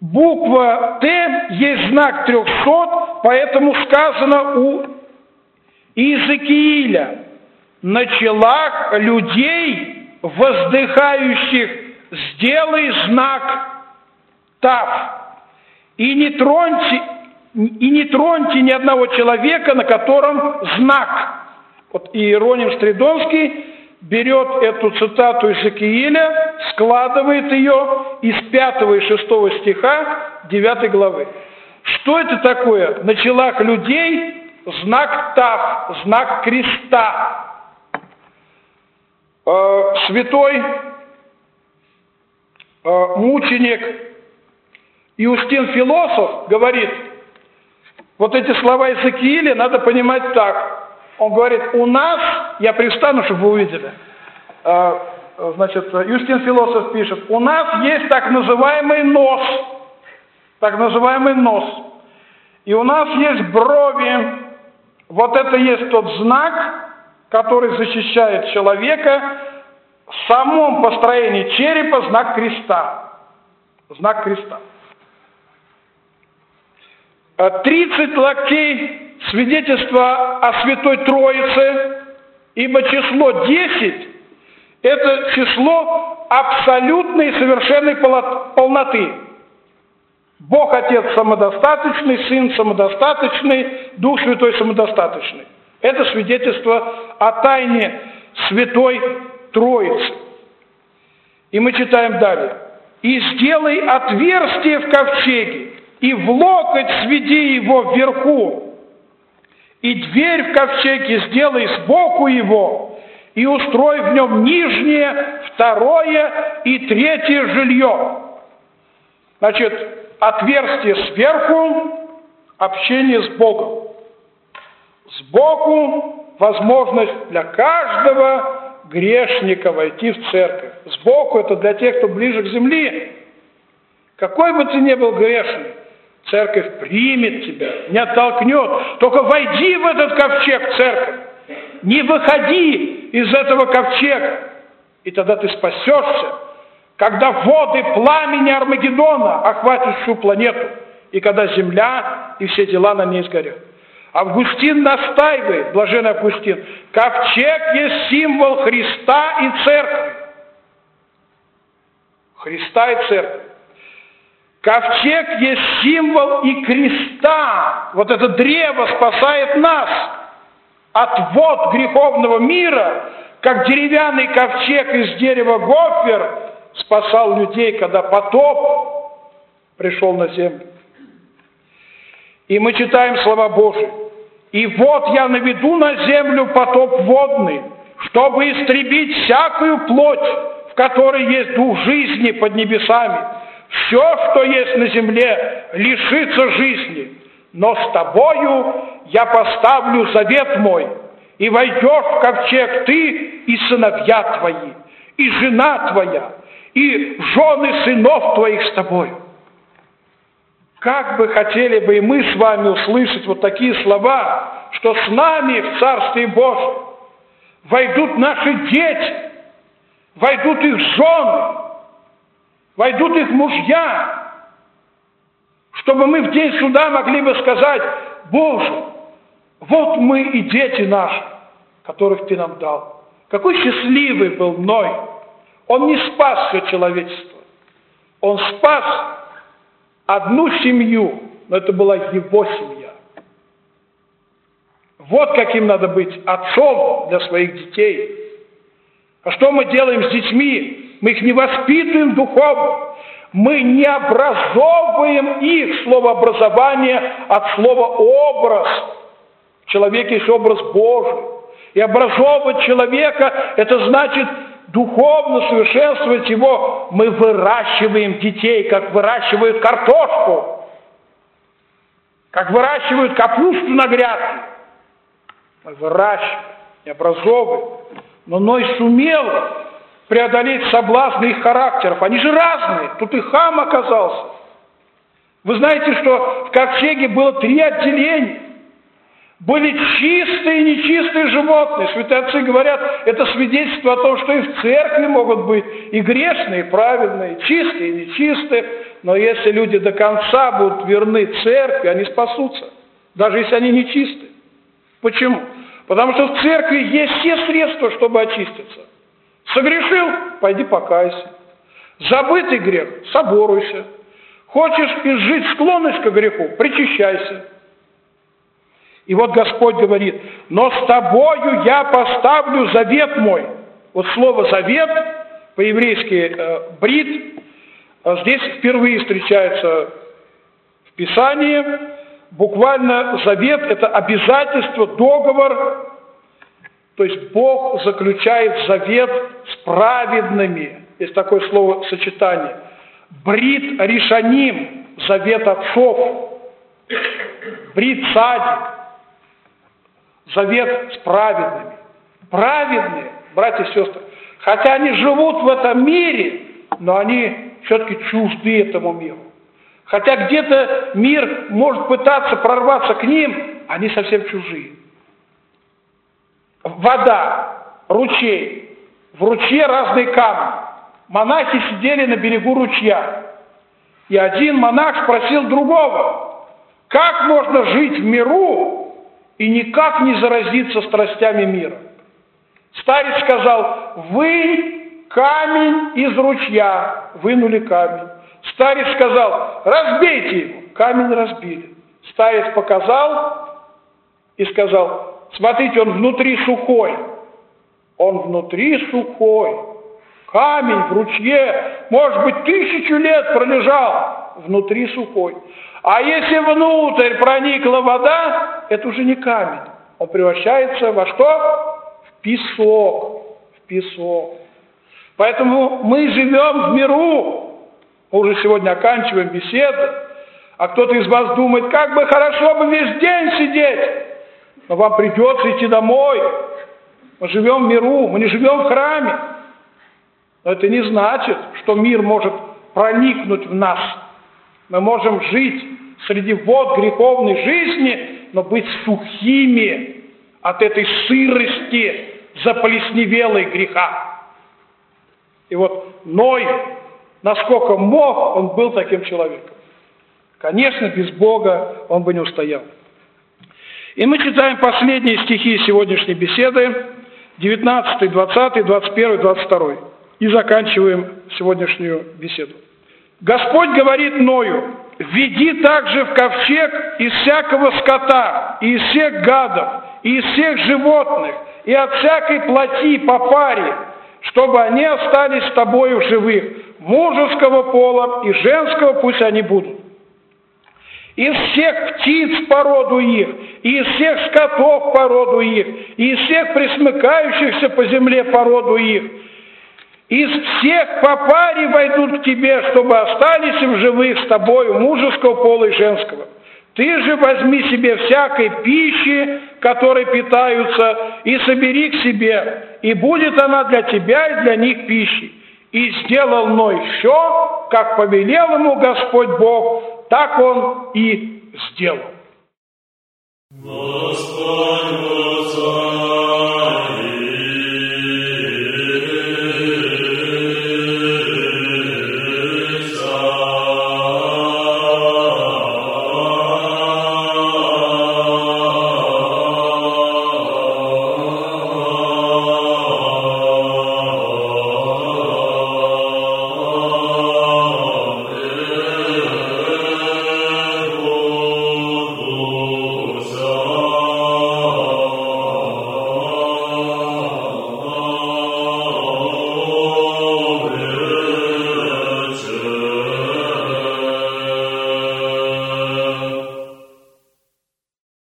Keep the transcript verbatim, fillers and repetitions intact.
Буква Т есть знак трехсот, поэтому сказано у Иезекииля: на челах людей, воздыхающих, сделай знак Тав, и не троньте, и не троньте ни одного человека, на котором знак. Вот Иероним Стридонский берет эту цитату Иезекииля, складывает ее из пятого и шестого стиха девятой главы. Что это такое? На челах людей знак Тав, знак креста. Святой мученик Иустин Философ говорит, вот эти слова Иезекииля надо понимать так. Он говорит, у нас, я пристану, чтобы вы увидели, значит, Иустин Философ пишет, у нас есть так называемый нос, так называемый нос, и у нас есть брови, вот это есть тот знак, который защищает человека, в самом построении черепа знак креста, знак креста. тридцать локтей свидетельство о Святой Троице, ибо число десять – это число абсолютной и совершенной полноты. Бог Отец самодостаточный, Сын самодостаточный, Дух Святой самодостаточный. Это свидетельство о тайне Святой Троицы. И мы читаем далее. «И сделай отверстие в ковчеге, и в локоть сведи его вверху, и дверь в ковчеге сделай сбоку его, и устрой в нем нижнее, второе и третье жилье». Значит, отверстие сверху, общение с Богом. Сбоку возможность для каждого грешника войти в церковь. Сбоку это для тех, кто ближе к земле. Какой бы ты ни был грешный, церковь примет тебя, не оттолкнет. Только войди в этот ковчег, церковь. Не выходи из этого ковчега. И тогда ты спасешься, когда воды пламени Армагеддона охватят всю планету, и когда земля и все дела на ней сгорят. Августин настаивает, блаженный Августин, ковчег есть символ Христа и церкви. Христа и церкви. Ковчег есть символ и креста. Вот это древо спасает нас от вод греховного мира, как деревянный ковчег из дерева Гофер спасал людей, когда потоп пришел на землю. И мы читаем слова Божии. «И вот я наведу на землю потоп водный, чтобы истребить всякую плоть, в которой есть дух жизни под небесами. Все, что есть на земле, лишится жизни. Но с тобою я поставлю завет мой, и войдешь в ковчег ты и сыновья твои, и жена твоя, и жены сынов твоих с тобою». Как бы хотели бы и мы с вами услышать вот такие слова, что с нами в Царстве Божьем войдут наши дети, войдут их жены, войдут их мужья, чтобы мы в день суда могли бы сказать: Боже, вот мы и дети наши, которых Ты нам дал. Какой счастливый был Ной! Он не спас все человечество, он спас одну семью, но это была его семья. Вот каким надо быть отцом для своих детей. А что мы делаем с детьми? Мы их не воспитываем духовно. Мы не образовываем их, слово образование от слова образ. В человеке есть образ Божий. И образовывать человека, это значит духовно совершенствовать его. Мы выращиваем детей, как выращивают картошку, как выращивают капусту на грядке. Мы выращиваем и образовываем. Но Ной сумел преодолеть соблазны их характеров. Они же разные. Тут и Хам оказался. Вы знаете, что в ковчеге было три отделения. Были чистые и нечистые животные. Святые отцы говорят, это свидетельство о том, что и в церкви могут быть и грешные, и праведные, чистые, и нечистые. Но если люди до конца будут верны церкви, они спасутся, даже если они нечисты. Почему? Потому что в церкви есть все средства, чтобы очиститься. Согрешил? Пойди покайся. Забытый грех? Соборуйся. Хочешь изжить склонность к греху? Причащайся. И вот Господь говорит: но с тобою я поставлю завет мой. Вот слово завет, по-еврейски э, брит, э, здесь впервые встречается в Писании. Буквально завет – это обязательство, договор. То есть Бог заключает завет с праведными. Есть такое словосочетание. Брит решаним, завет отцов. Брит садик, завет с праведными. Праведные, братья и сестры, хотя они живут в этом мире, но они все-таки чужды этому миру. Хотя где-то мир может пытаться прорваться к ним, они совсем чужие. Вода, ручей, в ручье разные камни. Монахи сидели на берегу ручья, и один монах спросил другого: как можно жить в миру и никак не заразиться страстями мира? Старец сказал: вынь камень из ручья. Вынули камень. Старец сказал: разбейте его. Камень разбили. Старец показал и сказал: смотрите, он внутри сухой. Он внутри сухой. Камень в ручье, может быть, тысячу лет пролежал, внутри сухой. А если внутрь проникла вода, это уже не камень. Он превращается во что? В песок. В песок. Поэтому мы живем в миру. Мы уже сегодня оканчиваем беседу. А кто-то из вас думает: как бы хорошо бы весь день сидеть. Но вам придется идти домой. Мы живем в миру, мы не живем в храме. Но это не значит, что мир может проникнуть в нас. Мы можем жить среди вод греховной жизни, но быть сухими от этой сырости заплесневелой греха. И вот Ной, насколько мог, он был таким человеком. Конечно, без Бога он бы не устоял. И мы читаем последние стихи сегодняшней беседы, девятнадцатый, двадцатый, двадцать первый, двадцать второй. И заканчиваем сегодняшнюю беседу. Господь говорит Ною: «Введи также в ковчег из всякого скота, и из всех гадов, и из всех животных, и от всякой плоти по паре, чтобы они остались с тобою в живых, мужеского пола и женского пусть они будут. Из всех птиц по роду их, и из всех скотов по роду их, и из всех пресмыкающихся по земле по роду их, из всех по паре войдут к тебе, чтобы остались в живых с тобою мужеского пола и женского. Ты же возьми себе всякой пищи, которой питаются, и собери к себе, и будет она для тебя и для них пищей. И сделал Ной все, как повелел ему Господь Бог, так он и сделал». Господь